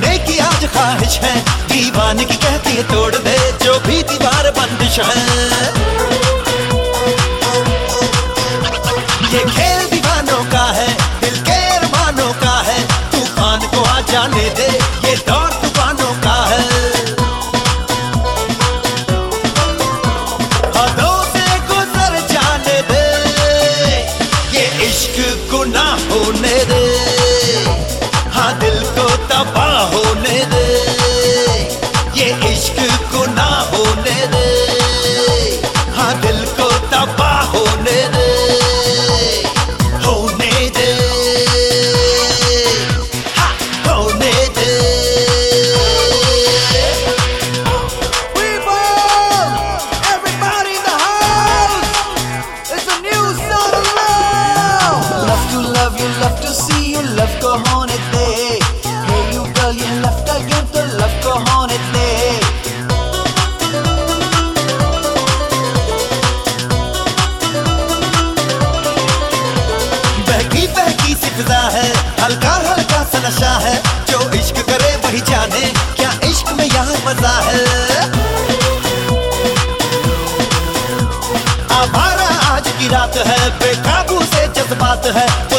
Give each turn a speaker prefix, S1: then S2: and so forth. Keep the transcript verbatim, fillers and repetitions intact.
S1: करने की आज ख्वाहिश है, दीवाने की कहती है तोड़ दे जो भी दीवार बंदिश है। ये खेल दीवानों का है, दिल के अरमानों का है, तूफान को आ जाने दे, ये दौर तूफानों का है। हदों से गुजर जाने दे, ये इश्क गुनाह होने दे, हाँ दिल को तबाह होने दे, ये इश्क गुनाह होने दे, हाँ दिल को तबाह होने दे, होने दे, हाँ होने दे।
S2: People, everybody in the house, it's a new song of love. Love to love you, love to see you, love को होने दे। Hey you girl, ये love का game तो love को होने दे।
S1: बहकी बहकी सी फिजा है, हल्का हल्का सा नशा है, जो इश्क करे वही जाने क्या इश्क में यहाँ मजा है। आवारा आज की रात है, बेकाबू से जज्बात है,